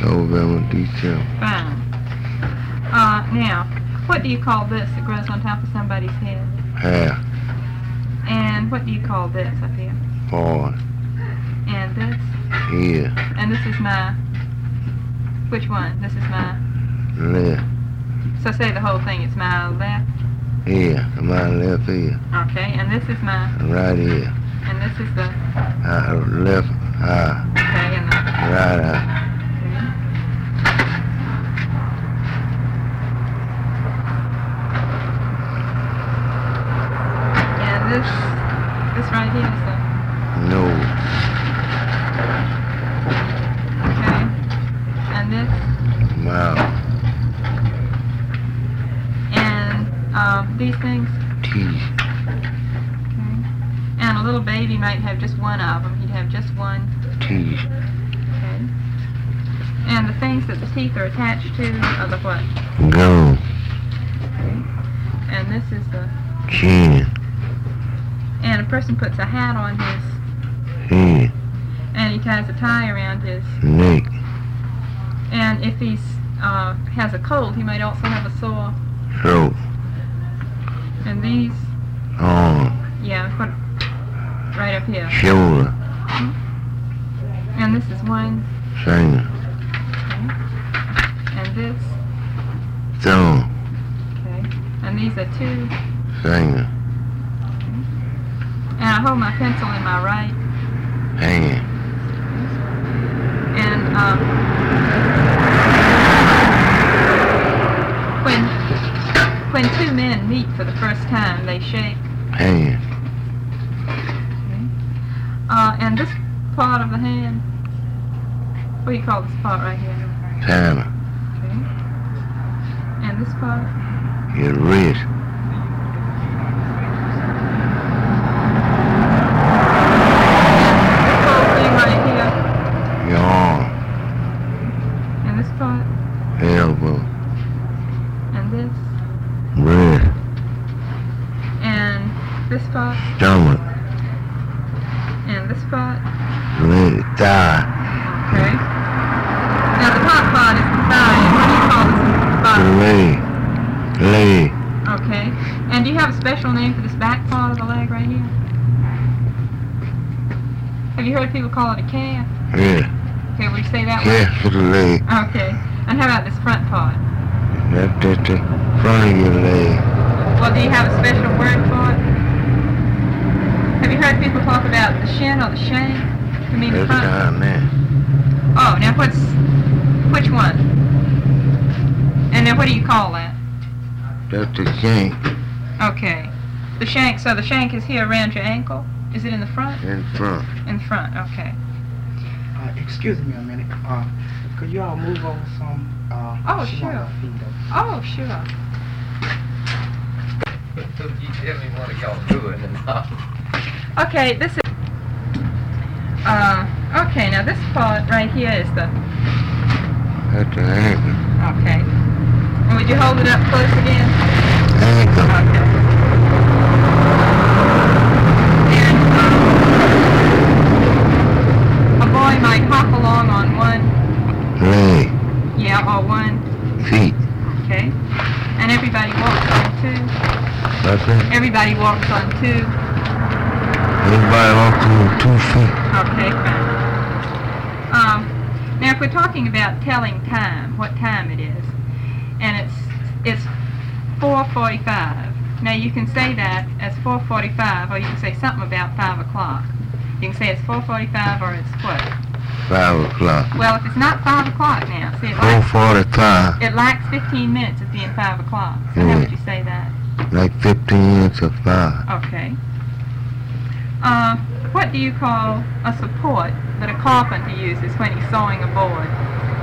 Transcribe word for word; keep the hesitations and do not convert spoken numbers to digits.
November, December. Fine. Uh, now, what do you call this that grows on top of somebody's head? Hair. And what do you call this up here? Fall. And this? Here. And this is my... Which one? This is my... Left. So say the whole thing. It's my left. Here. My left ear. Okay. And this is my... Right ear. And this is the... Uh, left eye. Okay. And the... Right eye. This, this right here is the... No. Okay. And this? Mouth. And um, these things? Teeth. Okay. And a little baby might have just one of them. He'd have just one. Teeth. Okay. And the things that the teeth are attached to are the what? Gum. Okay. And this is the... Chin. And a person puts a hat on his Head. and he ties a tie around his Neck. And if he's uh, has a cold, he might also have a sore Throat. And these, Arm. yeah, put right up here. Shoulder. Mm-hmm. And this is one. Finger. Okay. And this. Thumb. Okay. And these are two. Finger. And I hold my pencil in my right. Hand. And um, when when two men meet for the first time, they shake. Hand. Okay. Uh, and this part of the hand, what do you call this part right here? Timer. Okay. And this part? Your wrist. Your arm. And this part? Elbow. And this? Breast. And this part? Stomach. And this part? Leg. Thigh. Okay. Now the top part is the thigh. And what do you call this bottom? Leg. Leg. Okay. And do you have a special name for this back part of the leg right here? Have you heard people call it a calf? Yeah. Okay, will you say that way? Calf for the leg. Okay. And how about this front part? That's just the front of your leg. Well, do you have a special word for it? Have you heard people talk about the shin or the shank? To mean the That's front? down there. Oh, now what's, which one? And now what do you call that? That's the shank. Okay. The shank, so the shank is here around your ankle? Is it in the front? In front. In front, okay. Uh, excuse me a minute. Uh, could you all move over some? Uh, Oh, she sure. want her feet up. Oh, sure. You tell me what y'all doing and not. Okay, this is... Uh, okay, now this part right here is the... That's the ankle. Okay. And would you hold it up close again? Ankle. Okay. And, um, a boy might hop along on one, Leg. yeah, or one, Feet. okay. And everybody walks on two. What's that? Everybody walks on two. Everybody walks on two feet. Okay, fine. Um, now if we're talking about telling time, what time it is, and it's it's four forty-five. Now you can say that as four forty-five, or you can say something about five o'clock. You can say it's four forty-five, or it's what? Five o'clock. Well, if it's not five o'clock now, see, it Four lacks, forty-five. it lacks fifteen minutes of being five o'clock. So how Yeah. would you say that? Like fifteen minutes of five. Okay. Uh, what do you call a support that a carpenter uses when he's sawing a board?